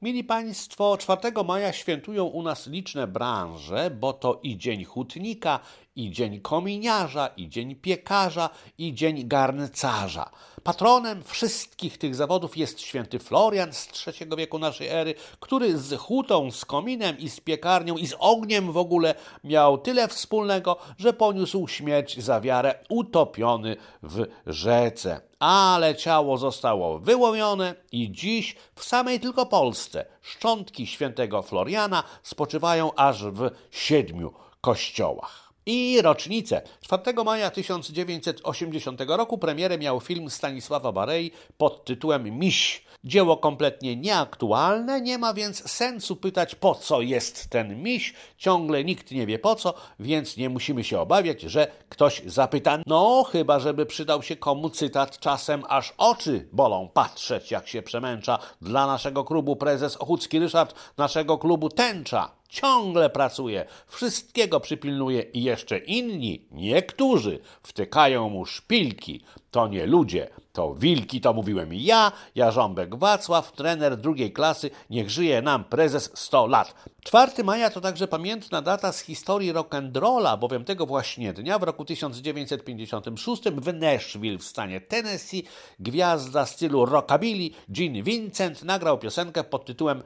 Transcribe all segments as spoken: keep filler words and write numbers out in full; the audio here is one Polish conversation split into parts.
Mili Państwo, czwartego maja świętują u nas liczne branże, bo to i Dzień Hutnika, i Dzień Kominiarza, i Dzień Piekarza, i Dzień Garncarza. Patronem wszystkich tych zawodów jest święty Florian z trzeciego wieku naszej ery, który z hutą, z kominem i z piekarnią i z ogniem w ogóle miał tyle wspólnego, że poniósł śmierć za wiarę utopiony w rzece. Ale ciało zostało wyłowione i dziś w samej tylko Polsce szczątki świętego Floriana spoczywają aż w siedmiu kościołach. I rocznicę. czwartego maja tysiąc dziewięćset osiemdziesiątego roku premierę miał film Stanisława Barei pod tytułem Miś. Dzieło kompletnie nieaktualne, nie ma więc sensu pytać, po co jest ten miś. Ciągle nikt nie wie po co, więc nie musimy się obawiać, że ktoś zapyta. No, chyba żeby przydał się komu cytat czasem aż oczy bolą patrzeć, jak się przemęcza. Dla naszego klubu prezes Ochucki Ryszard, naszego klubu Tęcza. Ciągle pracuje, wszystkiego przypilnuje i jeszcze inni, niektórzy, wtykają mu szpilki. To nie ludzie, to wilki, to mówiłem ja, Jarząbek Wacław, trener drugiej klasy, niech żyje nam prezes sto lat. czwartego maja to także pamiętna data z historii rock'n'rolla, bowiem tego właśnie dnia w roku tysiąc dziewięćset pięćdziesiątym szóstym w Nashville w stanie Tennessee gwiazda stylu rockabilly Gene Vincent nagrał piosenkę pod tytułem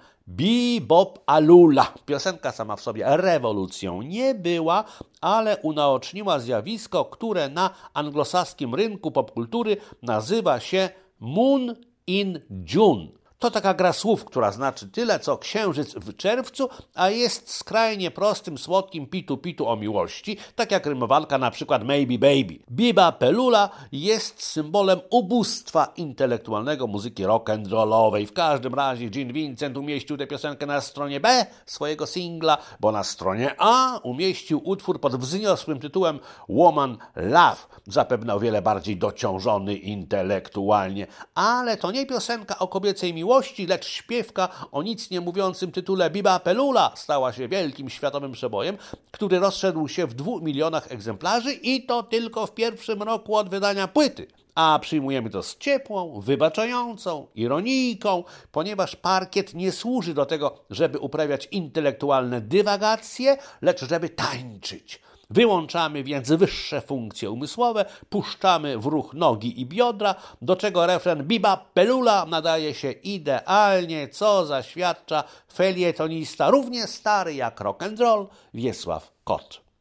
Bebop Alula. Piosenka sama w sobie rewolucją nie była, ale unaoczniła zjawisko, które na anglosaskim rynku popkultury nazywa się Moon in June. To taka gra słów, która znaczy tyle, co księżyc w czerwcu, a jest skrajnie prostym, słodkim pitu-pitu o miłości, tak jak rymowanka na przykład Maybe Baby. Biba Pelula jest symbolem ubóstwa intelektualnego muzyki rock'n'rollowej. W każdym razie Gene Vincent umieścił tę piosenkę na stronie B swojego singla, bo na stronie A umieścił utwór pod wzniosłym tytułem Woman Love, zapewne o wiele bardziej dociążony intelektualnie. Ale to nie piosenka o kobiecej miłości, lecz śpiewka o nic nie mówiącym tytule Biba Pelula stała się wielkim światowym przebojem, który rozszedł się w dwóch milionach egzemplarzy i to tylko w pierwszym roku od wydania płyty. A przyjmujemy to z ciepłą, wybaczającą ironijką, ponieważ parkiet nie służy do tego, żeby uprawiać intelektualne dywagacje, lecz żeby tańczyć. Wyłączamy więc wyższe funkcje umysłowe, puszczamy w ruch nogi i biodra, do czego refren Biba Pelula nadaje się idealnie, co zaświadcza felietonista równie stary jak rock'n'roll Wiesław Kot.